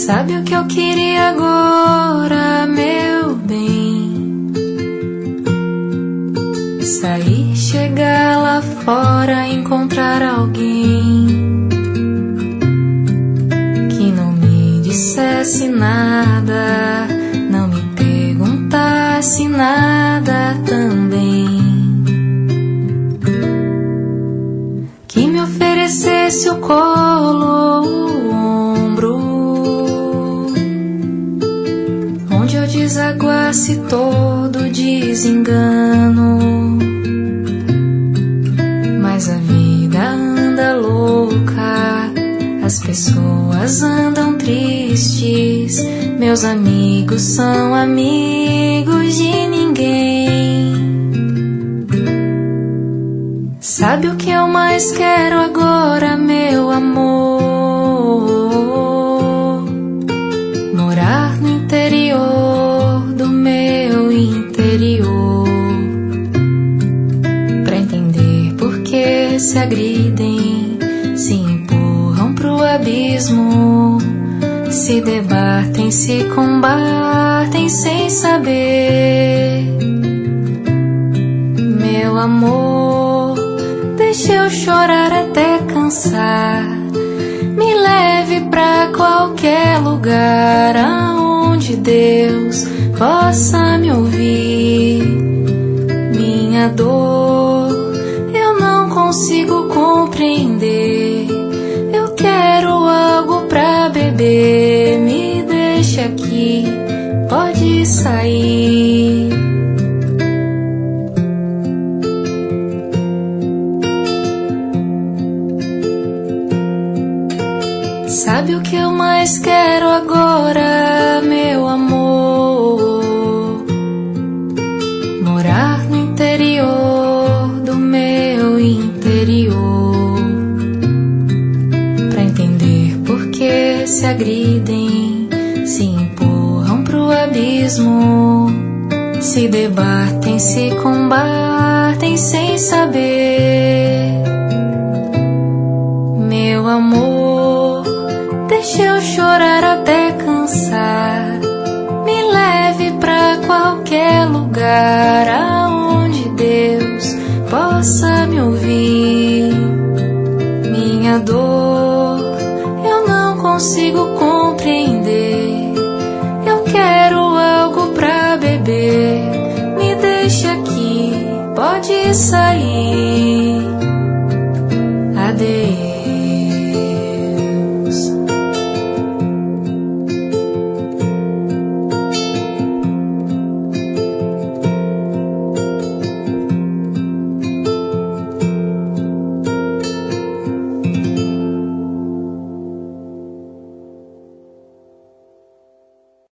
Sabe o que eu queria agora, meu bem? Sair, chegar lá fora, encontrar alguém que não me dissesse nada, não me perguntasse nada também, que me oferecesse o colo, o ombro, onde eu desaguasse todo desengano. Mas a vida anda louca, as pessoas andam tristes, meus amigos são amigos de ninguém. Sabe o que eu mais quero agora, meu amor? Morar no interior do meu interior, pra entender por que se agridem, se empurram pro abismo, se debatem, se combatem sem saber. Meu amor, deixa eu chorar até cansar, me leve pra qualquer lugar aonde Deus possa me ouvir. Minha dor eu não consigo compreender, eu quero algo pra beber, me deixa aqui, pode sair. Sabe o que eu mais quero agora, meu amor? Morar no interior do meu interior, pra entender por que se agridem, se empurram pro abismo, se debatem, se combatem sem saber. Meu amor, deixa eu chorar até cansar, me leve pra qualquer lugar aonde Deus possa me ouvir. Minha dor eu não consigo compreender, eu quero algo pra beber, me deixa aqui, pode sair. Adeus.